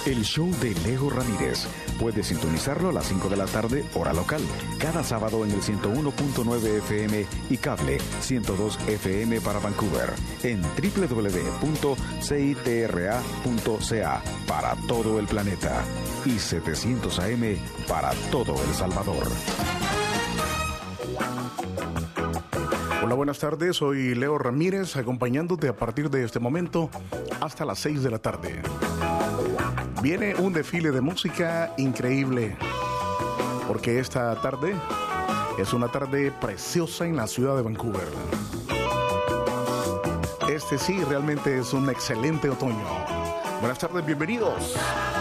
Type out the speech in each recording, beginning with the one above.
El show de Leo Ramírez. Puedes sintonizarlo a las 5 de la tarde, hora local. Cada sábado en el 101.9 FM y cable 102 FM para Vancouver. En www.citra.ca para todo el planeta. Y 700 AM para todo El Salvador. Hola, buenas tardes. Soy Leo Ramírez, acompañándote a partir de este momento hasta las 6 de la tarde. Viene un desfile de música increíble, porque esta tarde es una tarde preciosa en la ciudad de Vancouver. Este sí, realmente es un excelente otoño. Buenas tardes, bienvenidos.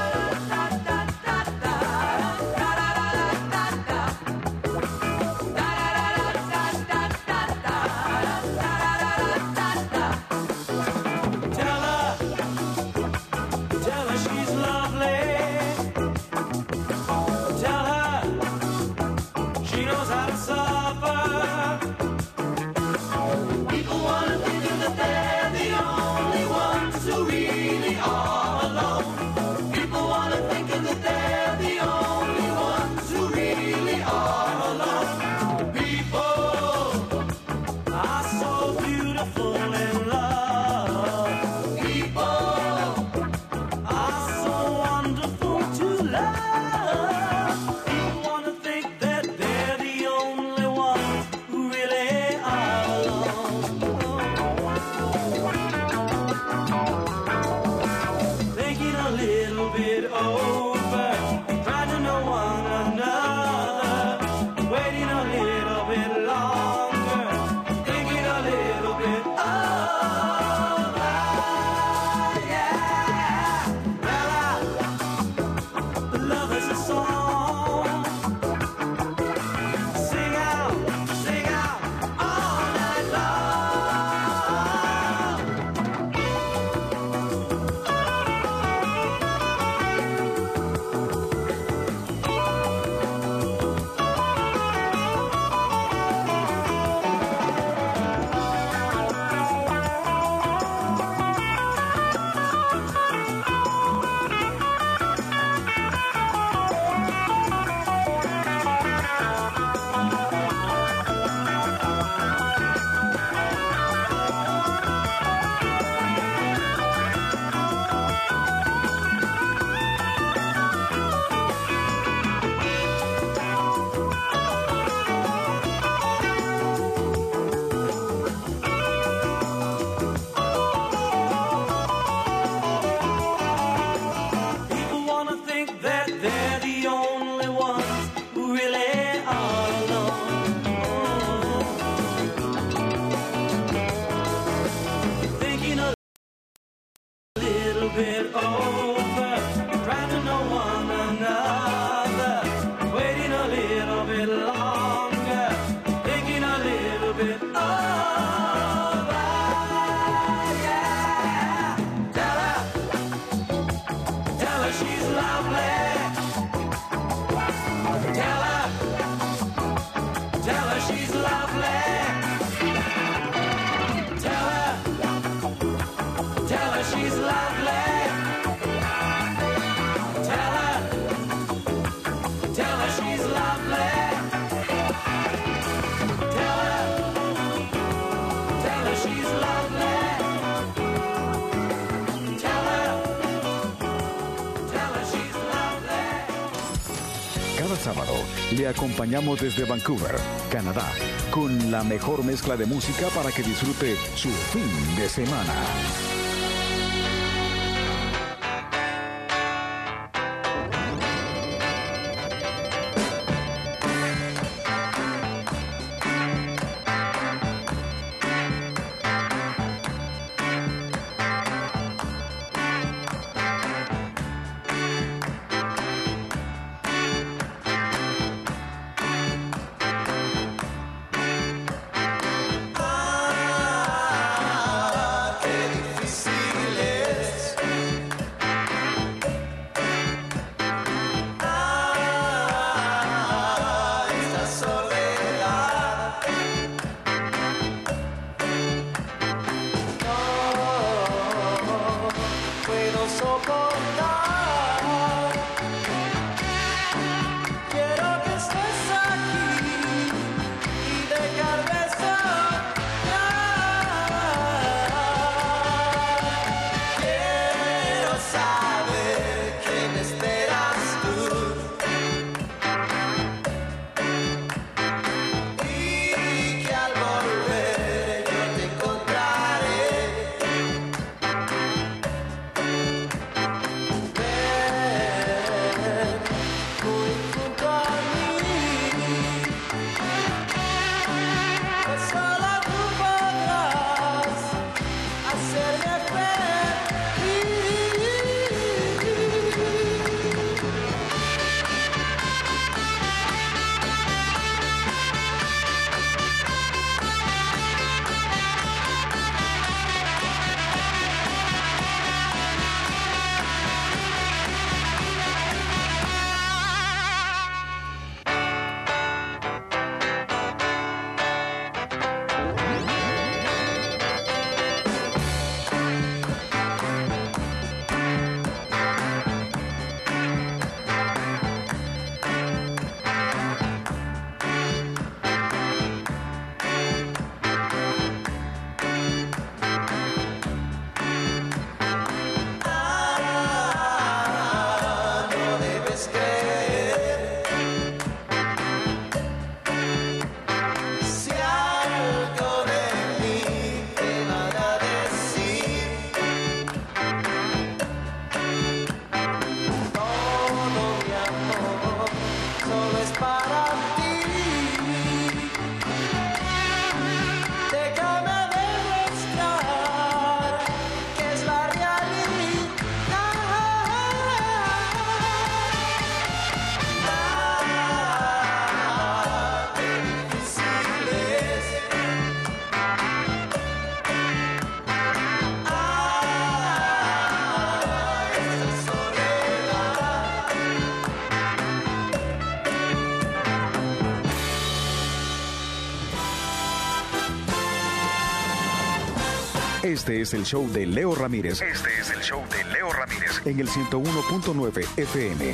Sábado le acompañamos desde Vancouver, Canadá, con la mejor mezcla de música para que disfrute su fin de semana. soportar Este es el show de Leo Ramírez. Este es el show de Leo Ramírez. En el 101.9 FM.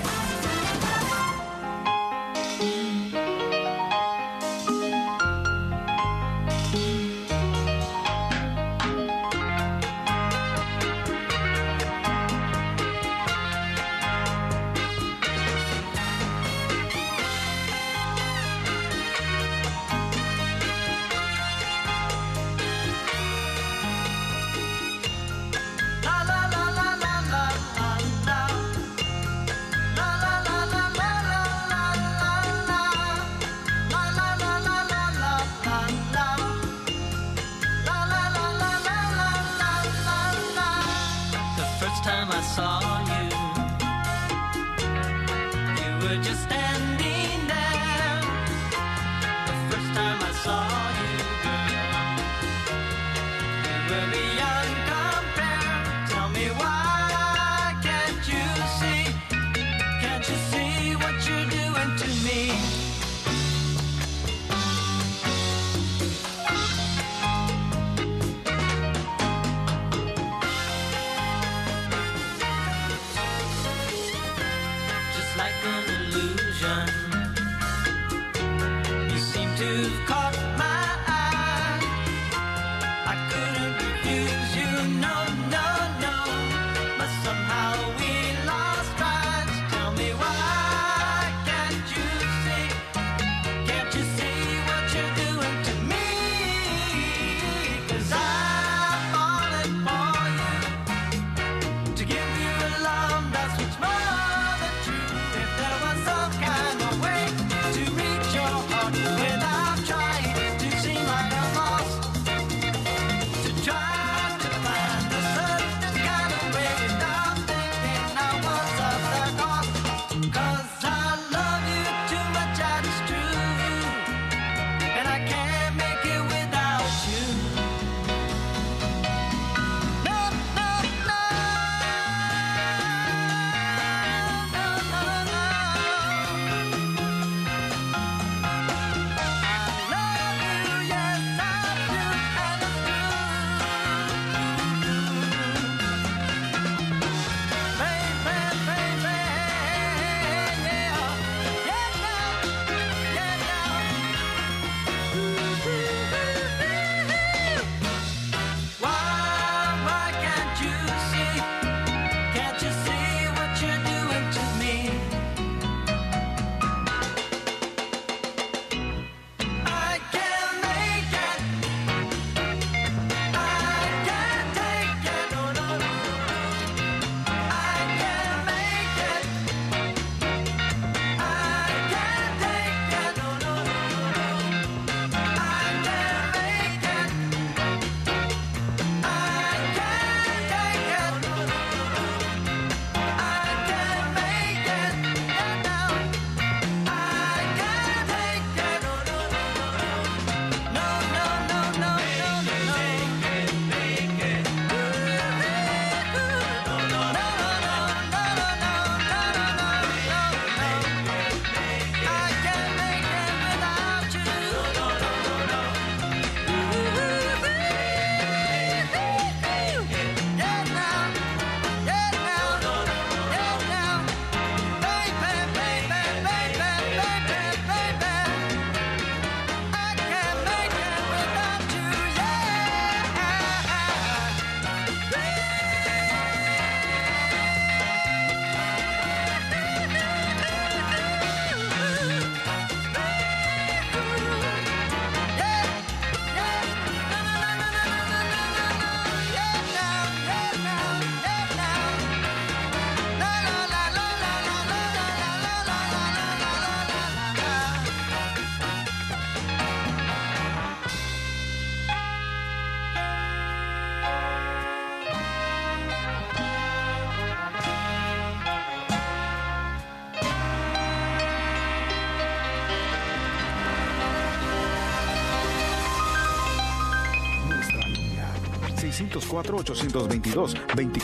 ...604-822-2487...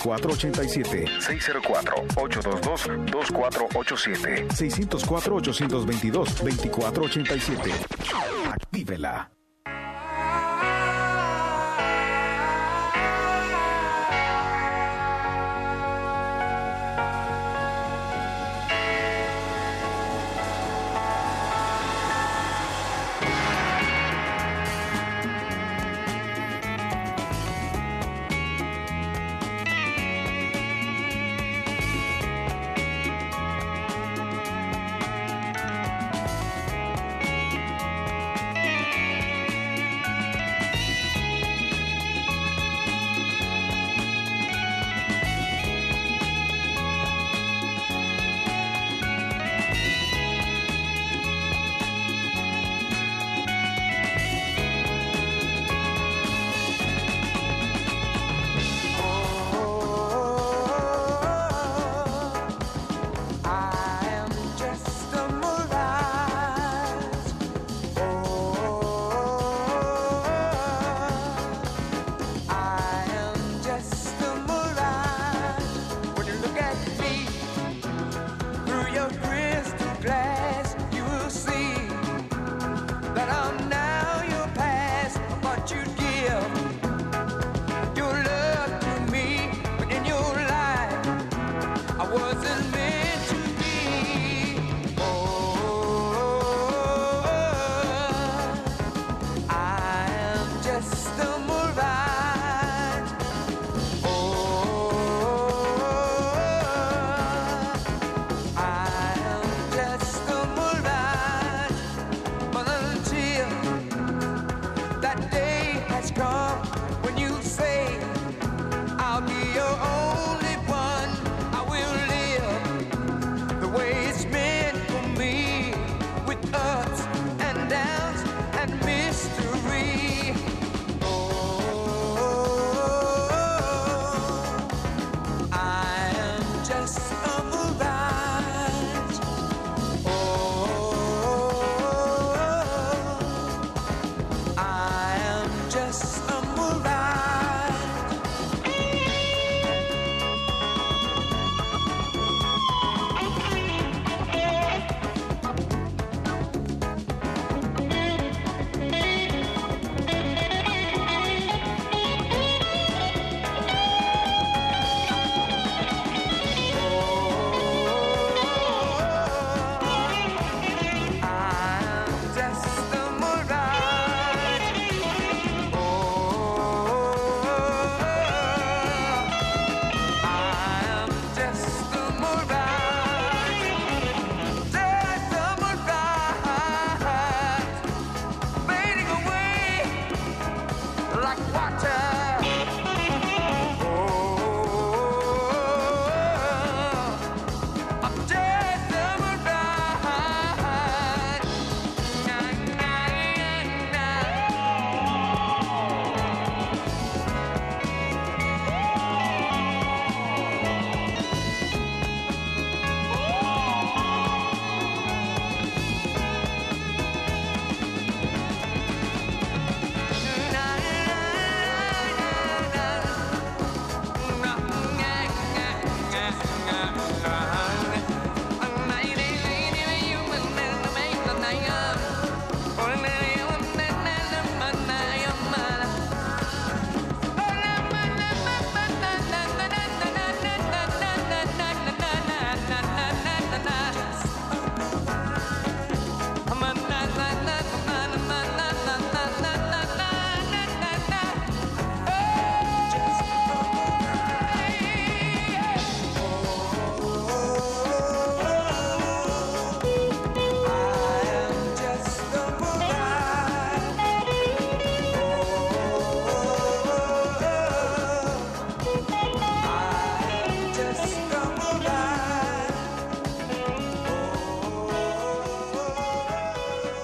...604-822-2487... ...604-822-2487... ...actívela.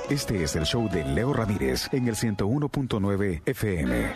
Este es el show de Leo Ramírez en el 101.9 FM.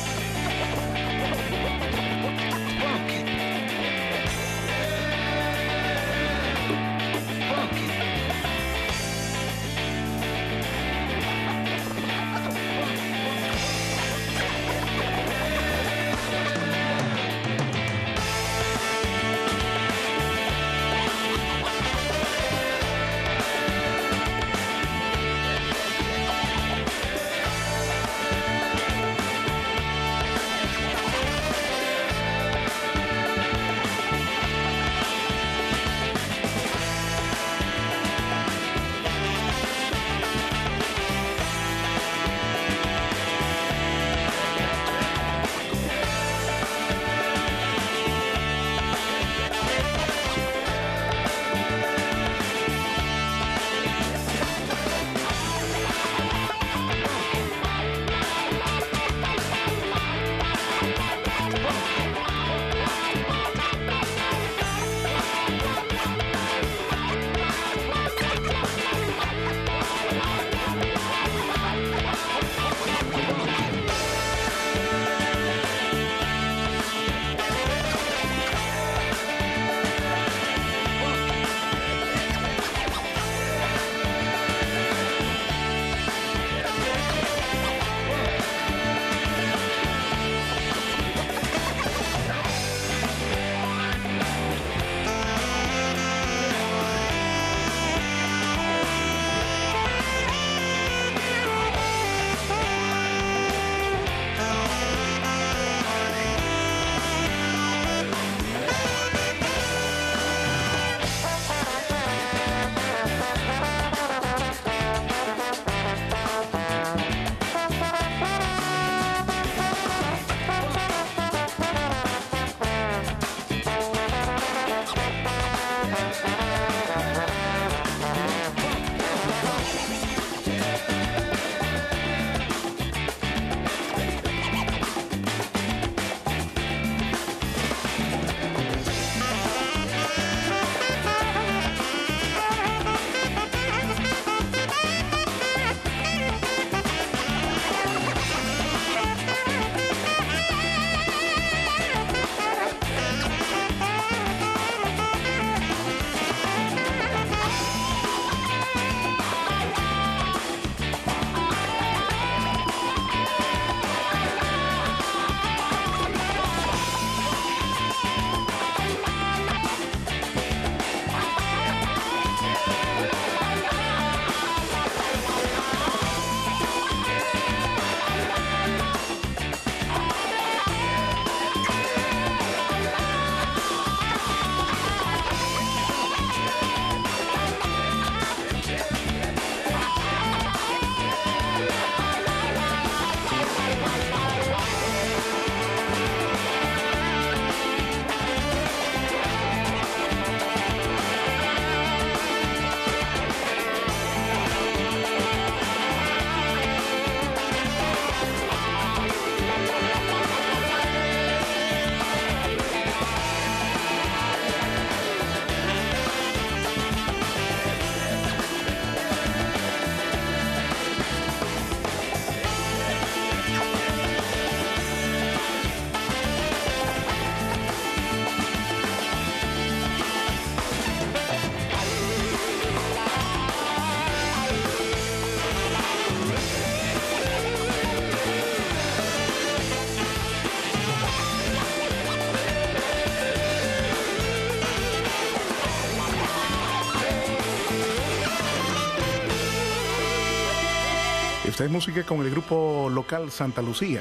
Esta es música con el grupo local Santa Lucía.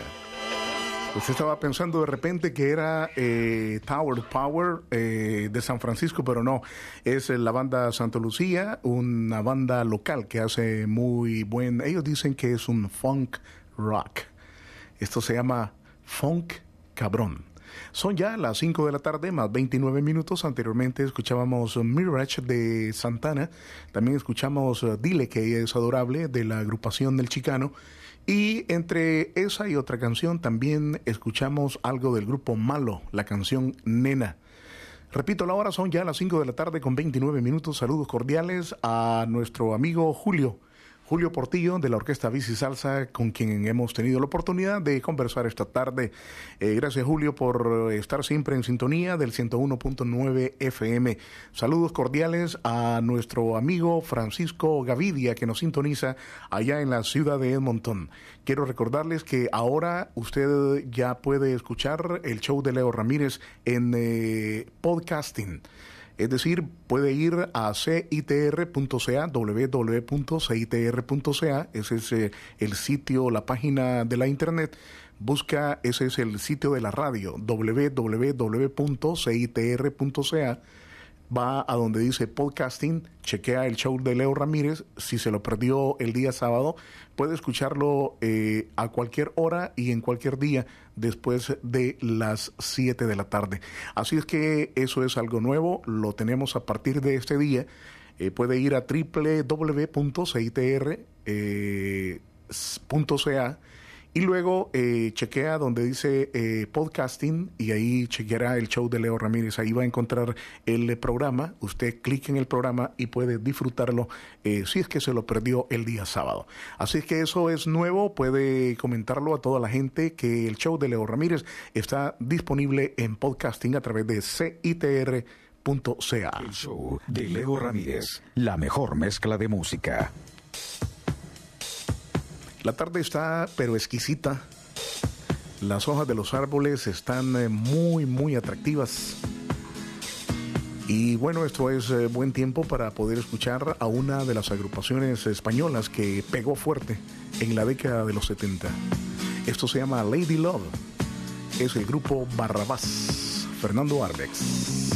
Usted estaba pensando de repente que era Tower Power de San Francisco, pero no, es la banda Santa Lucía, una banda local que hace muy buen, ellos dicen que es un funk rock. Esto se llama funk cabrón. Son ya las 5 de la tarde, más 29 minutos. Anteriormente escuchábamos Mirage de Santana. También escuchamos Dile que ella es adorable, de la agrupación del Chicano. Y entre esa y otra canción también escuchamos algo del grupo Malo, la canción Nena. Repito, la hora son ya las 5 de la tarde con 29 minutos. Saludos cordiales a nuestro amigo Julio Julio Portillo de la Orquesta Bici Salsa, con quien hemos tenido la oportunidad de conversar esta tarde. Gracias, Julio, por estar siempre en sintonía del 101.9 FM. Saludos cordiales a nuestro amigo Francisco Gavidia, que nos sintoniza allá en la ciudad de Edmonton. Quiero recordarles que ahora usted ya puede escuchar el show de Leo Ramírez en podcasting. Es decir, puede ir a citr.ca, www.citr.ca, ese es el sitio, la página de la internet. Busca, ese es el sitio de la radio, www.citr.ca. Va a donde dice podcasting, chequea el show de Leo Ramírez. Si se lo perdió el día sábado, puede escucharlo a cualquier hora y en cualquier día después de las 7 de la tarde. Así es que eso es algo nuevo, lo tenemos a partir de este día. Puede ir a www.citr.ca y luego chequea donde dice podcasting y ahí chequeará el show de Leo Ramírez. Ahí va a encontrar el programa. Usted clica en el programa y puede disfrutarlo si es que se lo perdió el día sábado. Así es que eso es nuevo. Puede comentarlo a toda la gente que el show de Leo Ramírez está disponible en podcasting a través de citr.ca. El show de Leo Ramírez, la mejor mezcla de música. La tarde está pero exquisita. Las hojas de los árboles están muy, muy atractivas. Y bueno, esto es buen tiempo para poder escuchar a una de las agrupaciones españolas que pegó fuerte en la década de los 70. Esto se llama Lady Love. Es el grupo Barrabás. Fernando Arbex.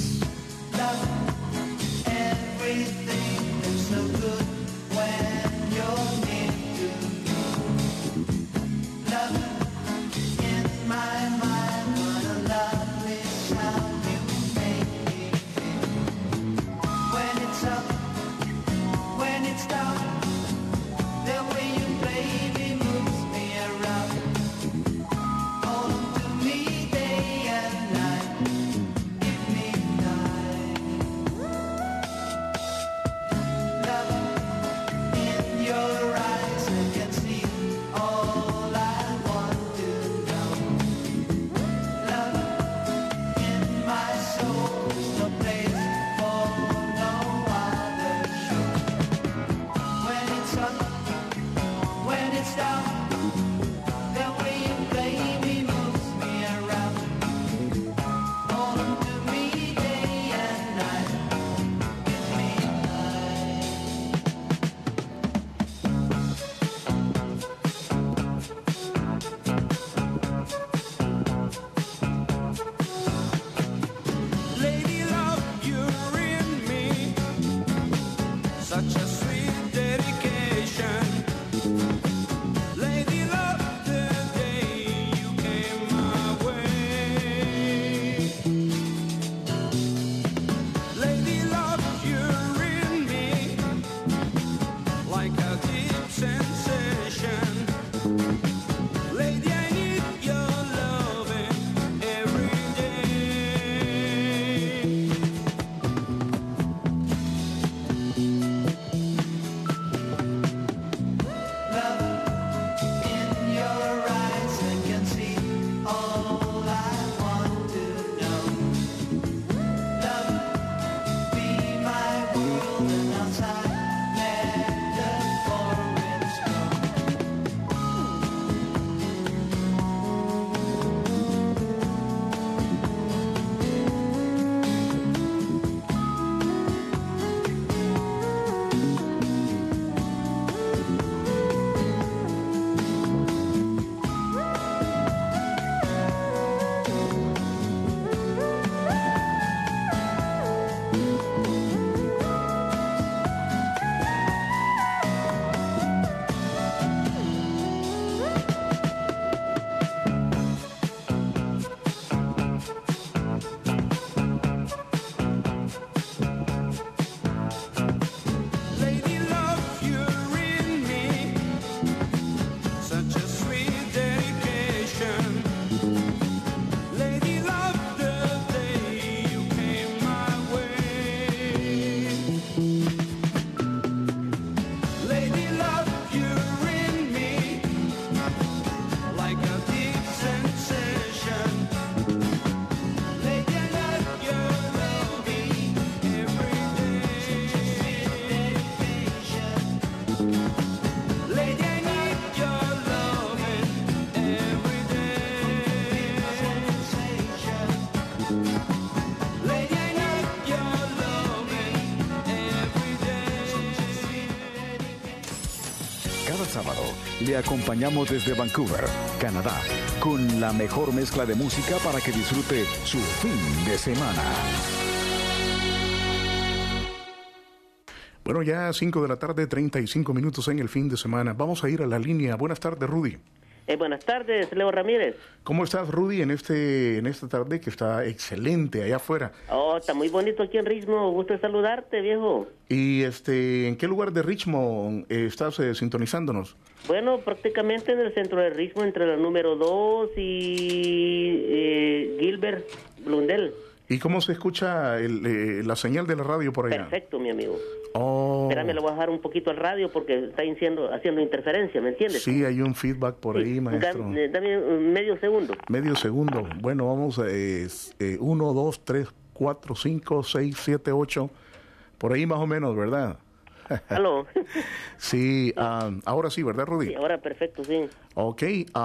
sábado le acompañamos desde Vancouver, Canadá, con la mejor mezcla de música para que disfrute su fin de semana. Bueno, ya 5 de la tarde, 35 minutos en el fin de semana. Vamos a ir a la línea. Buenas tardes, Rudy. Buenas tardes, Leo Ramírez. ¿Cómo estás, Rudy, en esta tarde que está excelente allá afuera? Oh, está muy bonito aquí en Richmond. Gusto de saludarte, viejo. ¿Y ¿en qué lugar de Richmond estás sintonizándonos? Bueno, prácticamente en el centro de Richmond, entre la número 2 y Gilbert Blundell. ¿Y cómo se escucha la señal de la radio por allá? Perfecto, mi amigo. Oh. Espérame, le voy a bajar un poquito al radio porque está haciendo interferencia, ¿me entiendes? Sí, hay un feedback por ahí, maestro. Dame medio segundo. Medio segundo. Bueno, vamos a 1, 2, 3, 4, 5, 6, 7, 8. Por ahí más o menos, ¿verdad? ¿Aló? Sí, ahora sí, ¿verdad, Rudy? Sí, ahora perfecto, sí. Ok,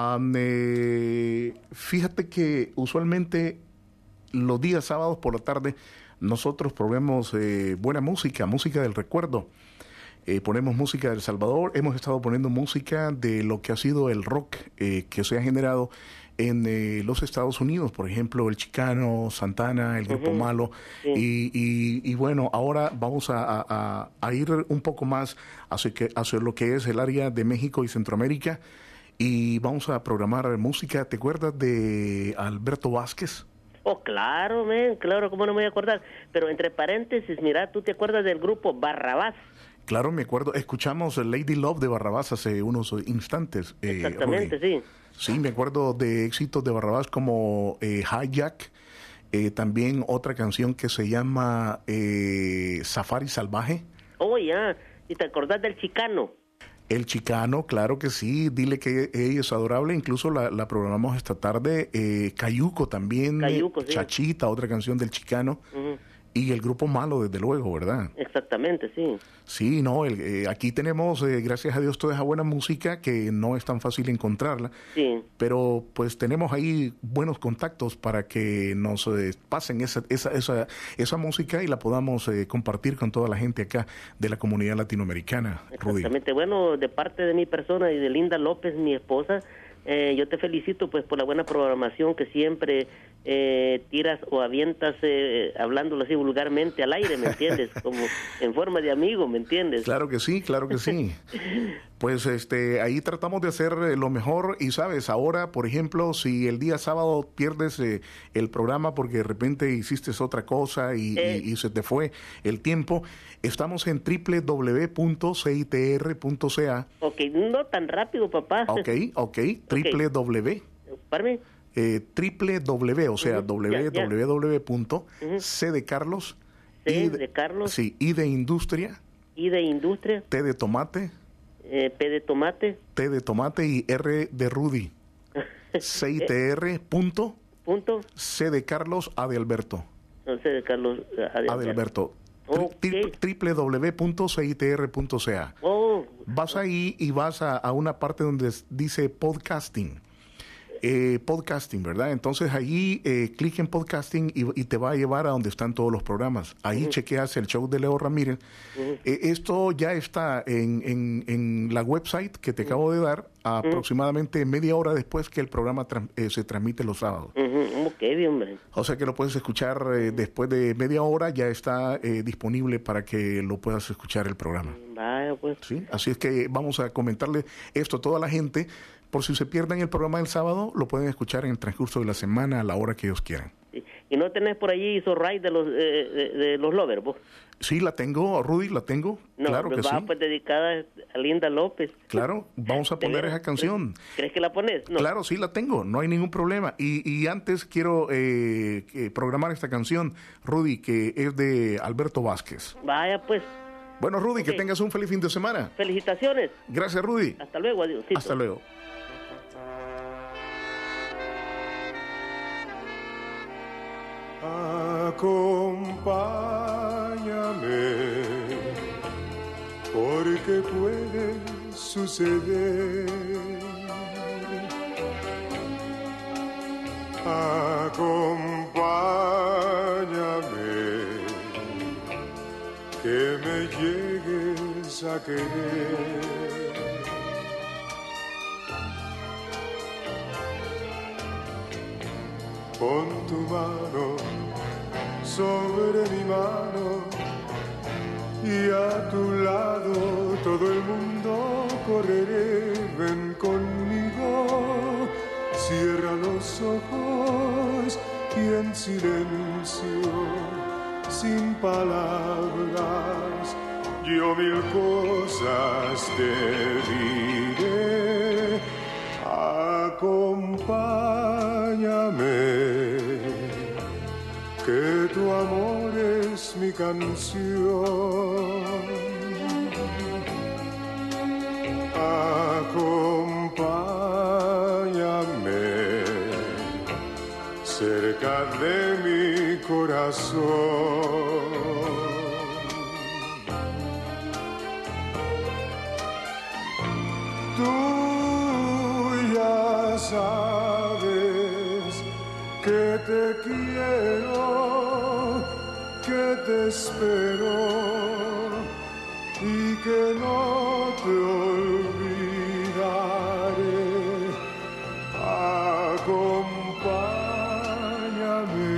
fíjate que usualmente los días sábados por la tarde nosotros ponemos buena música del recuerdo. Ponemos música de El Salvador, hemos estado poniendo música de lo que ha sido el rock que se ha generado en los Estados Unidos, por ejemplo, el Chicano, Santana, el Grupo Malo, sí. y bueno, ahora vamos a ir un poco más hacia lo que es el área de México y Centroamérica, y vamos a programar música. ¿Te acuerdas de Alberto Vázquez? Oh, claro, claro, cómo no me voy a acordar. Pero entre paréntesis, mira, ¿tú te acuerdas del grupo Barrabás? Claro, me acuerdo. Escuchamos Lady Love de Barrabás hace unos instantes. Exactamente, Rudy. sí. Sí, me acuerdo de éxitos de Barrabás como Hijack, también otra canción que se llama Safari Salvaje. Oh, ya. ¿Y te acordás del Chicano? El Chicano, claro que sí, dile que ella es adorable, incluso la programamos esta tarde. Cayuco también, Cayuco, sí. Chachita, otra canción del Chicano. Y el Grupo Malo, desde luego, ¿verdad? Exactamente, sí. Sí, no, aquí tenemos, gracias a Dios, toda esa buena música que no es tan fácil encontrarla. Sí. Pero pues tenemos ahí buenos contactos para que nos pasen esa música y la podamos compartir con toda la gente acá de la comunidad latinoamericana. Exactamente. Rudy. Bueno, de parte de mi persona y de Linda López, mi esposa, yo te felicito pues por la buena programación que siempre tiras o avientas, hablándolo así vulgarmente al aire, ¿me entiendes? Como en forma de amigo, ¿me entiendes? Claro que sí, claro que sí. Pues ahí tratamos de hacer lo mejor. Y sabes, ahora, por ejemplo, si el día sábado pierdes el programa porque de repente hiciste otra cosa y se te fue el tiempo, estamos en www.citr.ca. Ok, no tan rápido, papá. Ok, www. Párame. www, o sea, www.c de Carlos. C de Carlos. Sí, I de industria. I de industria. T de tomate. P de tomate. T de tomate y R de Rudy. CITR. Punto. C de Carlos, A de Alberto. No, C de Carlos, A de Alberto. Okay. www.citr.ca. Oh. Vas ahí y vas a una parte donde dice podcasting. Podcasting, ¿verdad? Entonces allí clic en podcasting y te va a llevar a donde están todos los programas. Ahí chequeas el show de Leo Ramírez. Esto ya está en la website que te acabo de dar aproximadamente media hora después que el programa se transmite los sábados. Ok, bien, hombre. O sea que lo puedes escuchar después de media hora, ya está disponible para que lo puedas escuchar el programa. Vaya, pues. ¿Sí? Así es que vamos a comentarle esto a toda la gente. Por si se pierden el programa del sábado, lo pueden escuchar en el transcurso de la semana a la hora que ellos quieran. Sí. ¿Y no tenés por allí So Right de los Lovers, vos? Sí, la tengo, Rudy, la tengo. No, claro que sí. Pues dedicada a Linda López. Claro, vamos a poner esa canción. ¿Crees que la pones? No. Claro, sí la tengo, no hay ningún problema. Y antes quiero programar esta canción, Rudy, que es de Alberto Vázquez. Vaya, pues. Bueno, Rudy, que tengas un feliz fin de semana. Felicitaciones. Gracias, Rudy. Hasta luego, adiós. Hasta luego. Acompáñame, porque puede suceder. Acompáñame, que me llegues a querer. Pon tu mano sobre mi mano y a tu lado todo el mundo correré. Ven conmigo, cierra los ojos y en silencio, sin palabras, yo mil cosas te diré. Acompáñame, que tu amor es mi canción. Acompáñame cerca de mi corazón. Tú ya sabes que te quiero, que te espero y que no te olvidaré. Acompáñame.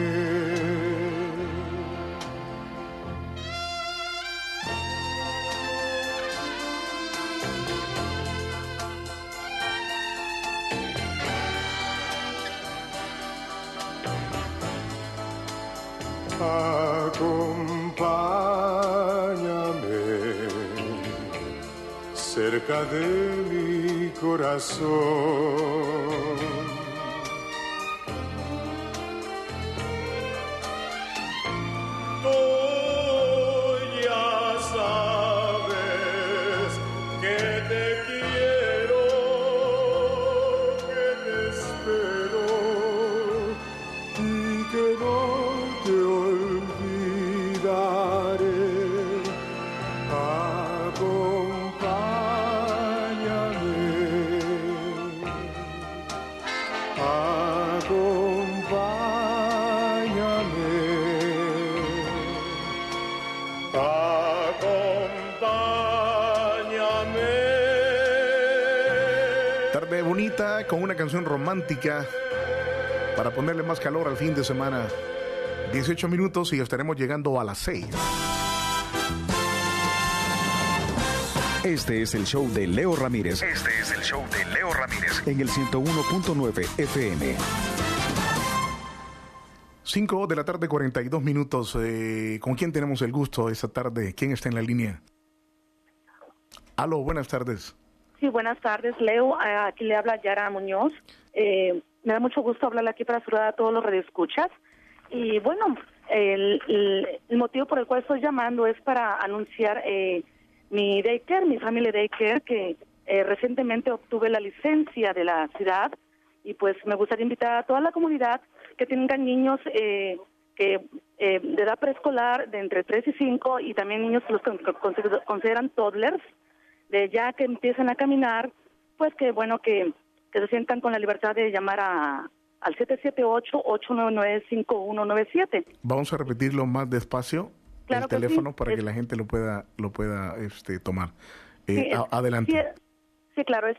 Acompáñame cerca de mi corazón. Tú ya sabes que te quiero, que te espero y que no te olvidaré. Acompáñame, acompáñame, acompáñame. Tarde bonita con una canción romántica para ponerle más calor al fin de semana. 18 minutos y estaremos llegando a las 6. Este es el show de Leo Ramírez. Este es el show de Leo Ramírez. En el 101.9 FM. 5 de la tarde, 42 minutos. ¿Con quién tenemos el gusto esta tarde? ¿Quién está en la línea? Aló, buenas tardes. Sí, buenas tardes, Leo. Aquí le habla Yara Muñoz. Me da mucho gusto hablarle aquí para saludar a todos los radioescuchas. Y bueno, el motivo por el cual estoy llamando es para anunciar mi daycare, mi family daycare, que recientemente obtuve la licencia de la ciudad y pues me gustaría invitar a toda la comunidad que tengan niños de edad preescolar de entre 3 y 5 y también niños que los consideran toddlers, de ya que empiezan a caminar, pues que bueno que se sientan con la libertad de llamar al 778-899-5197. Vamos a repetirlo más despacio, claro, el teléfono, sí, para que la gente lo pueda tomar. Sí, adelante. Sí, claro, es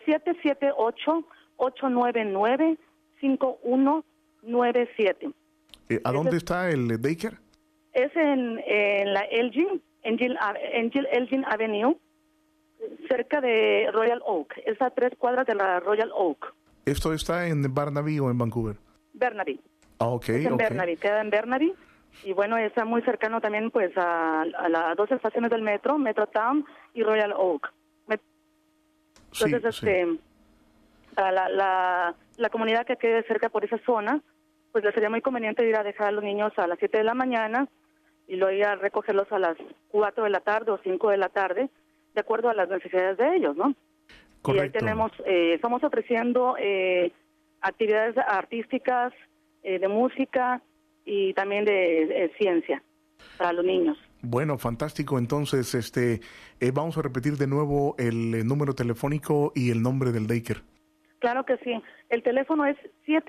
778-899-5197. ¿A dónde está el daycare? Es en la Elgin Avenue, cerca de Royal Oak. Está a 3 cuadras de la Royal Oak. ¿Esto está en Barnaby o en Vancouver? Burnaby. Ah, ok. Es en Burnaby, queda en Burnaby. Y bueno, está muy cercano también pues a las 2 estaciones del metro, Metrotown y Royal Oak. Entonces, sí. para la comunidad que quede cerca por esa zona, pues les sería muy conveniente ir a dejar a los niños a las 7 de la mañana y luego ir a recogerlos a las 4 de la tarde o 5 de la tarde, de acuerdo a las necesidades de ellos, ¿no? Correcto. Y ahí tenemos, estamos ofreciendo actividades artísticas, de música y también de ciencia para los niños. Bueno, fantástico. Entonces, vamos a repetir de nuevo el número telefónico y el nombre del daycare. Claro que sí. El teléfono es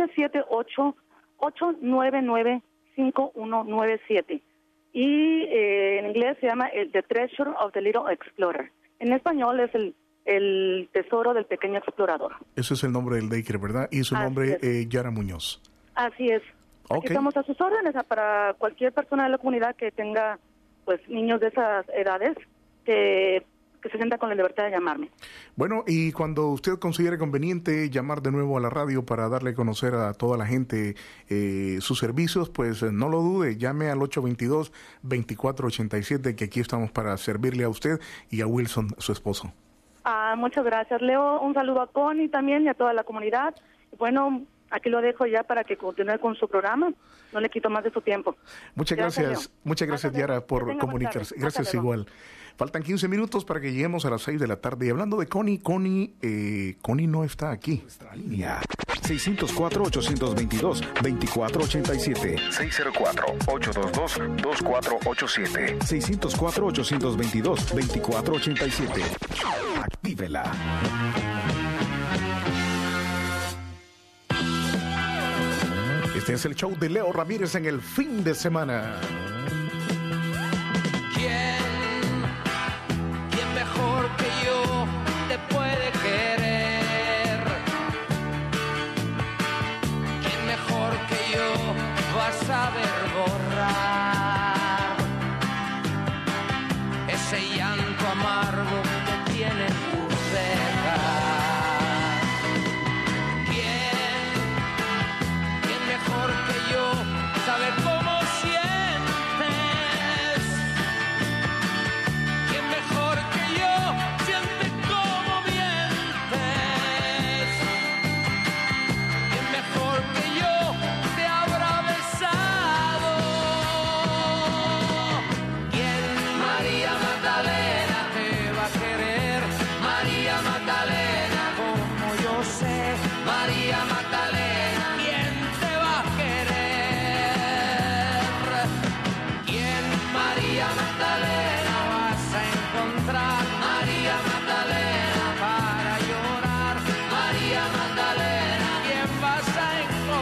778-899-5197. Y en inglés se llama The Treasure of the Little Explorer. En español es el tesoro del pequeño explorador. Ese es el nombre del daycare, ¿verdad? Y su nombre, Yara Muñoz. Así es. Aquí estamos a sus órdenes para cualquier persona de la comunidad que tenga pues niños de esas edades que se sienta con la libertad de llamarme. Bueno, y cuando usted considere conveniente llamar de nuevo a la radio para darle a conocer a toda la gente sus servicios, pues no lo dude, llame al 822-2487, que aquí estamos para servirle a usted y a Wilson, su esposo. Muchas gracias, Leo. Un saludo a Connie también y a toda la comunidad. Bueno, aquí lo dejo ya para que continúe con su programa. No le quito más de su tiempo. Muchas gracias, Yara, por comunicarse. Gracias igual. Faltan 15 minutos para que lleguemos a las 6 de la tarde. Y hablando de Connie no está aquí. Nuestra línea 604-822-2487. 604-822-2487. 604-822-2487. Actívela. Este es el show de Leo Ramírez en el fin de semana. ¿Quién mejor que yo te puede querer? ¿Quién mejor que yo va a saber borrar ese llanto amargo que tiene tus cejas? ¿Quién mejor que yo sabe cómo sientes? ¿Quién mejor que yo siente cómo mientes? ¿Quién mejor que yo te habrá besado? ¿Quién, María Magdalena, te va a querer? María Magdalena, como yo sé. María Magdalena, ¿quién te va a querer? ¿Quién, María Magdalena, vas a encontrar? María Magdalena, para llorar. María Magdalena, ¿quién vas a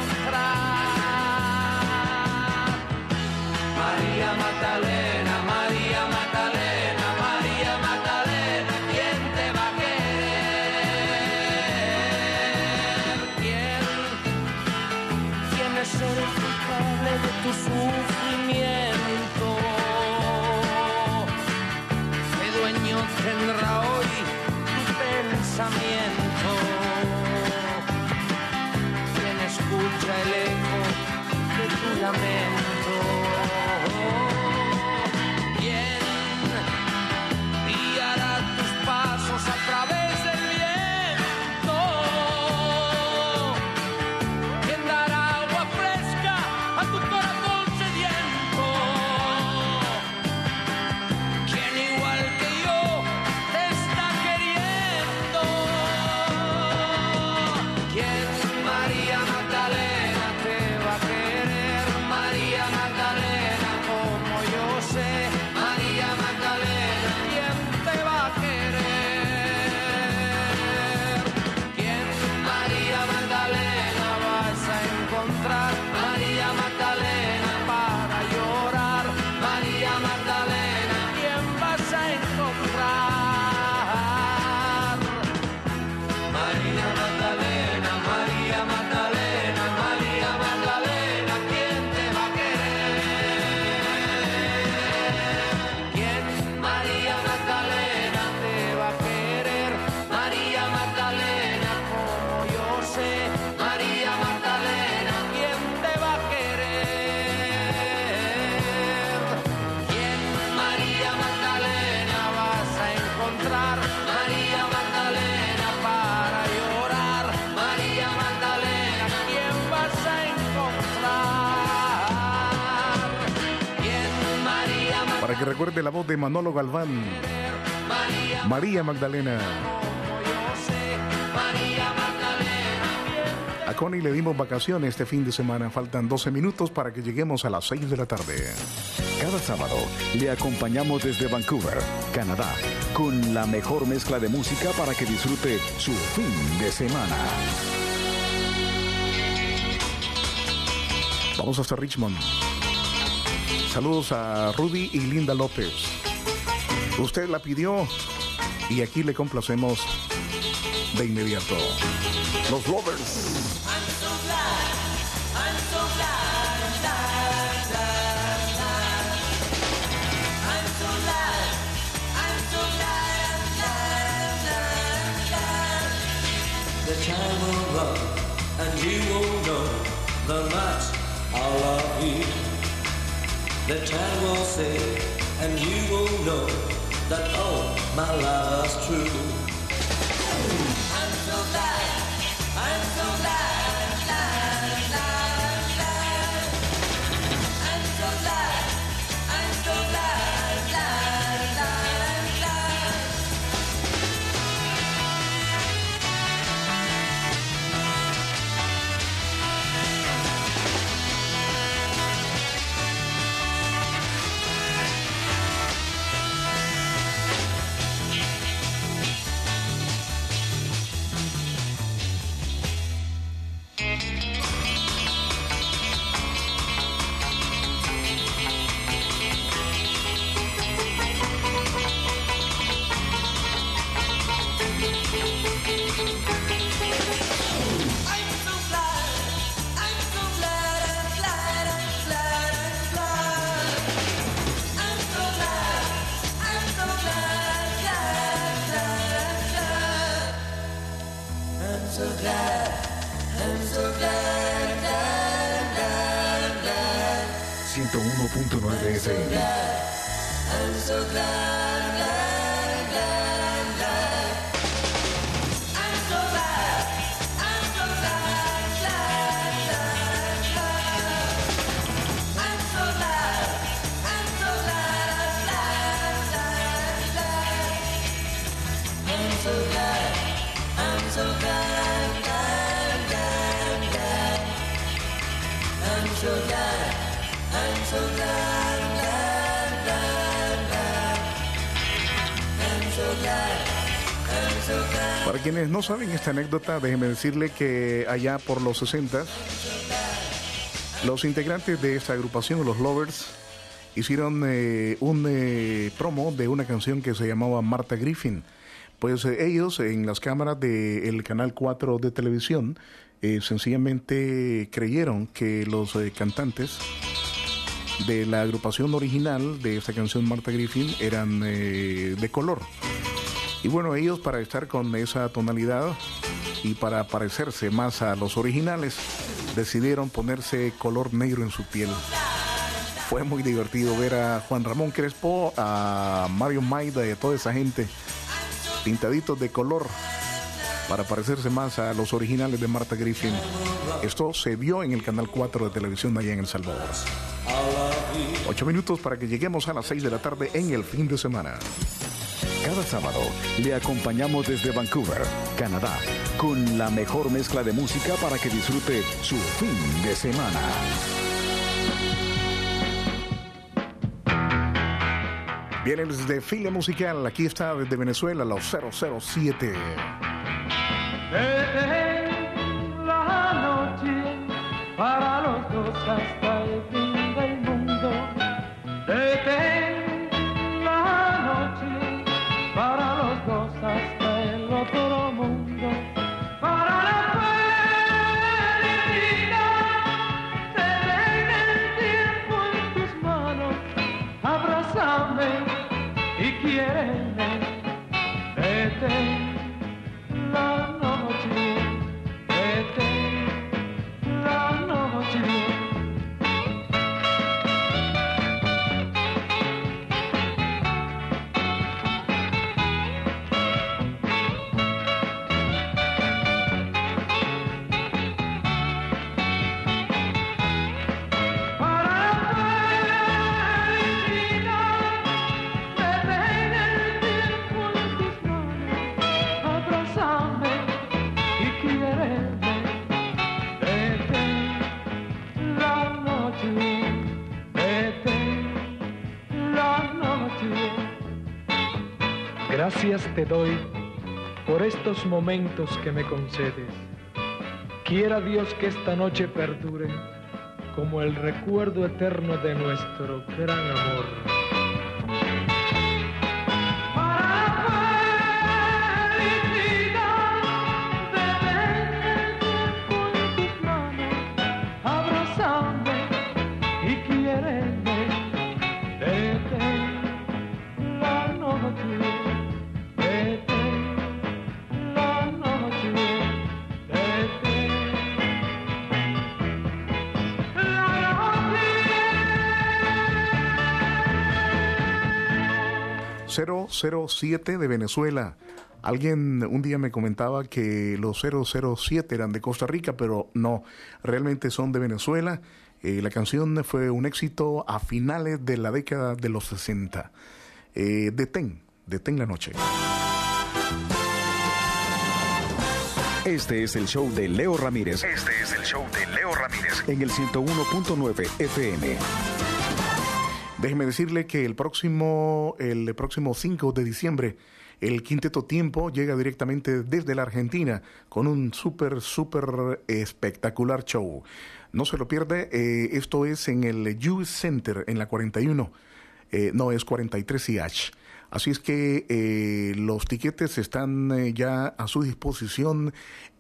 encontrar? María Magdalena, María Magdalena, María Magdalena, ¿quién te va a querer? ¿Quién es el culpable de tu sufrimiento? ¿Qué dueño tendrá hoy tu pensamiento? ¿Quién escucha el eco de tu lamento? ¿Quién guiará tus pasos a través del viento? ¿Quién dará agua fresca a tu corazón sediento? ¿Quién igual que yo te está queriendo? ¿Quién, María Magdalena, te va a querer? María Magdalena, como yo sé. María Magdalena, ¿quién te va a querer? ¿Quién, María Magdalena, vas a encontrar? María Magdalena, para llorar. María Magdalena, ¿quién vas a encontrar? María Magdalena, María Magdalena, María Magdalena, ¿quién te va a querer? ¿Quién, María Magdalena, te va a querer? María Magdalena, como yo sé. María Magdalena, ¿quién te va a querer? ¿Quién, María Magdalena, vas a encontrar? María Magdalena, para llorar. María Magdalena, ¿quién vas a encontrar? ¿Quién, María Magdalena? Para que recuerde la voz de Manolo Galván, María Magdalena. Como yo sé, María Magdalena, A Connie le dimos vacaciones este fin de semana. Faltan 12 minutos para que lleguemos a las 6 de la tarde. Cada sábado le acompañamos desde Vancouver, Canadá, con la mejor mezcla de música para que disfrute su fin de semana. Vamos hasta Richmond. Saludos a Rudy y Linda López. Usted la pidió y aquí le complacemos de inmediato. Los Rovers. I'm so glad you won't know the much I love you. The time will say, and you will know that all my love is true. I'm so glad, I'm so glad, glad, glad, glad. I'm so glad, I'm so glad, glad, glad, glad. So glad, I'm so glad, glad, glad, glad. 101.9 FM. I'm so glad, glad, glad, glad. I'm so glad, I'm so glad, glad, glad, glad. I'm so glad, I'm so glad, glad, glad, glad. I'm so glad, I'm so glad. So glad, I'm so glad, glad, glad, glad. I'm so glad, I'm so glad. Para quienes no saben esta anécdota, déjenme decirle que allá por los 60, los integrantes de esta agrupación, los Lovers, hicieron un promo de una canción que se llamaba Martha Griffin. Pues ellos en las cámaras del Canal 4 de televisión sencillamente creyeron que los cantantes de la agrupación original de esta canción Martha Griffin eran de color. Y bueno, ellos, para estar con esa tonalidad y para parecerse más a los originales, decidieron ponerse color negro en su piel. Fue muy divertido ver a Juan Ramón Crespo, a Mario Maida y a toda esa gente pintaditos de color para parecerse más a los originales de Martha Griffin. Esto se vio en el Canal 4 de televisión allá en El Salvador. 8 minutos para que lleguemos a las 6 de la tarde en el fin de semana. Cada sábado le acompañamos desde Vancouver, Canadá, con la mejor mezcla de música para que disfrute su fin de semana. Viene el desfile musical. Aquí está desde Venezuela, los 007. Detén la noche para los dos hasta el fin del mundo. Detén la noche para los dos hasta el otro mundo. Para la felicidad, detén el tiempo en tus manos. Abrázame y quiéreme. Detén la noche, detén la noche. Gracias te doy por estos momentos que me concedes. Quiera Dios que esta noche perdure como el recuerdo eterno de nuestro gran amor. 007 de Venezuela. Alguien un día me comentaba que los 007 eran de Costa Rica, pero no, realmente son de Venezuela. La canción fue un éxito a finales de la década de los 60. Detén la noche. Este es el show de Leo Ramírez. Este es el show de Leo Ramírez. En el 101.9 FM. Déjeme decirle que el próximo 5 de diciembre, el Quinteto Tiempo llega directamente desde la Argentina con un súper espectacular show. No se lo pierde, esto es en el Youth Center, en la 41. No, es 43 IH. Así es que los tiquetes están ya a su disposición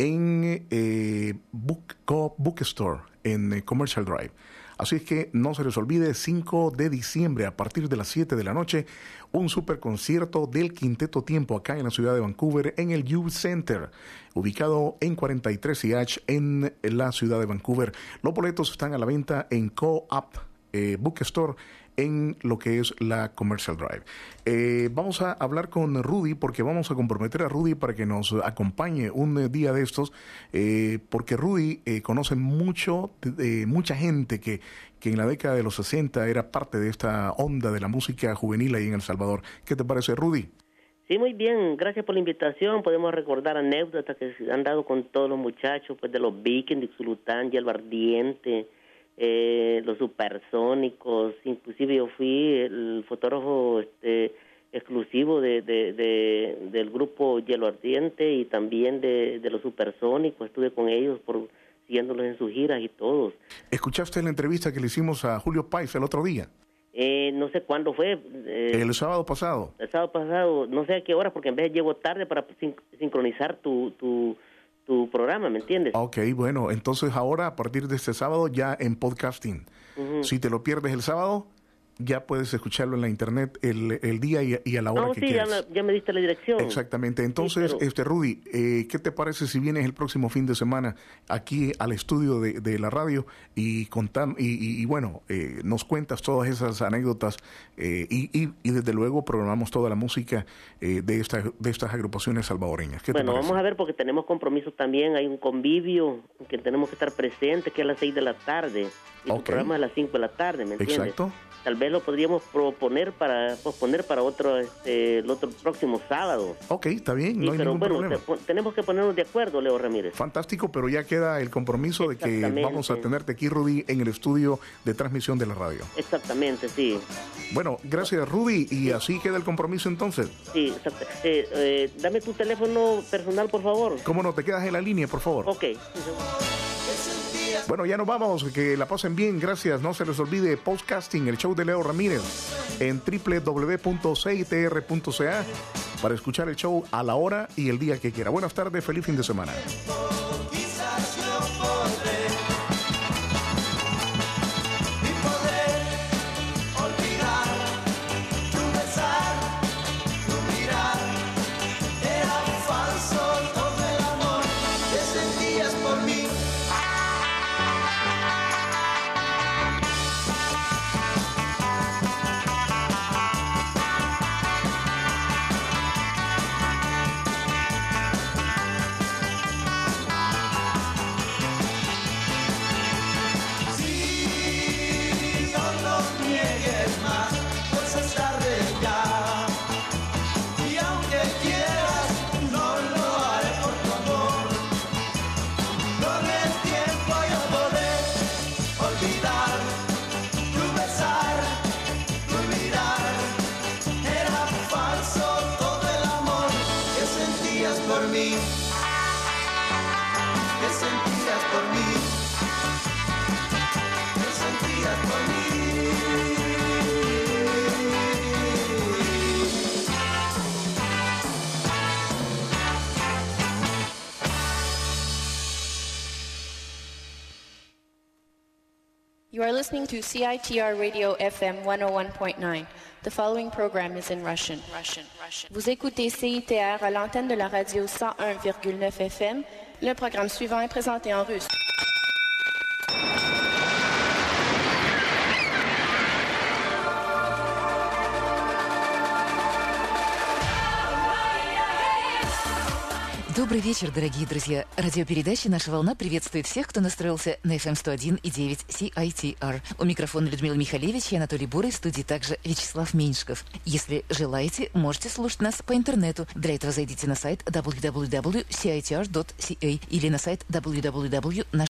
en Bookstore, en Commercial Drive. Así es que no se les olvide, 5 de diciembre a partir de las 7 de la noche, un super concierto del Quinteto Tiempo acá en la ciudad de Vancouver, en el Youth Center, ubicado en 43 IH en la ciudad de Vancouver. Los boletos están a la venta en Co-op Bookstore, en lo que es la Commercial Drive. Vamos a hablar con Rudy, porque vamos a comprometer a Rudy para que nos acompañe un día de estos, porque Rudy conoce mucha gente que en la década de los 60 era parte de esta onda de la música juvenil ahí en El Salvador. ¿Qué te parece, Rudy? Sí, muy bien, gracias por la invitación. Podemos recordar anécdotas que se han dado con todos los muchachos, pues de los Vikings, de Xulután, Hielo Ardiente, los Supersónicos. Inclusive yo fui el fotógrafo exclusivo del grupo Hielo Ardiente y también de los Supersónicos. Estuve con ellos siguiéndolos en sus giras y todos. ¿Escuchaste la entrevista que le hicimos a Julio Páez el otro día? No sé cuándo fue. El sábado pasado. El sábado pasado, no sé a qué hora, porque en vez llego tarde para sincronizar tu programa, ¿me entiendes? Ok, bueno, entonces ahora, a partir de este sábado, ya en podcasting. Uh-huh. Si te lo pierdes el sábado, ya puedes escucharlo en la internet el día y a la hora que quieras. Ya me diste la dirección. Exactamente. Entonces, sí, pero... Rudy, ¿qué te parece si vienes el próximo fin de semana aquí al estudio de la radio y nos cuentas todas esas anécdotas y desde luego programamos toda la música de estas agrupaciones salvadoreñas? ¿Qué te parece? Vamos a ver, porque tenemos compromisos también. Hay un convivio que tenemos que estar presentes, que es a las 6 de la tarde. Y el programa es a las 5 de la tarde, ¿me entiendes? Exacto. Tal vez lo podríamos posponer para el otro próximo sábado. Ok, está bien, no hay ningún problema. Tenemos que ponernos de acuerdo, Leo Ramírez. Fantástico, pero ya queda el compromiso de que vamos a tenerte aquí, Rudy, en el estudio de transmisión de la radio. Exactamente, sí. Bueno, gracias, Rudy, y así queda el compromiso entonces. Sí, exacto. Dame tu teléfono personal, por favor. ¿Cómo no? Te quedas en la línea, por favor. Ok. Bueno, ya nos vamos, que la pasen bien, gracias. No se les olvide podcasting, el show de Leo Ramírez, en www.citr.ca para escuchar el show a la hora y el día que quiera. Buenas tardes, feliz fin de semana. You are listening to CITR Radio FM 101.9. The following program is in Russian. Vous écoutez CITR à l'antenne de la radio 101,9 FM. Le programme suivant est présenté en russe. Добрый вечер, дорогие друзья. Радиопередача «Наша волна» приветствует всех, кто настроился на FM 101,9 CITR. У микрофона Людмила Михалевич и Анатолий Бурый, в студии также Вячеслав Меньшиков. Если желаете, можете слушать нас по интернету. Для этого зайдите на сайт www.citr.ca или на сайт www.нашаволна.org.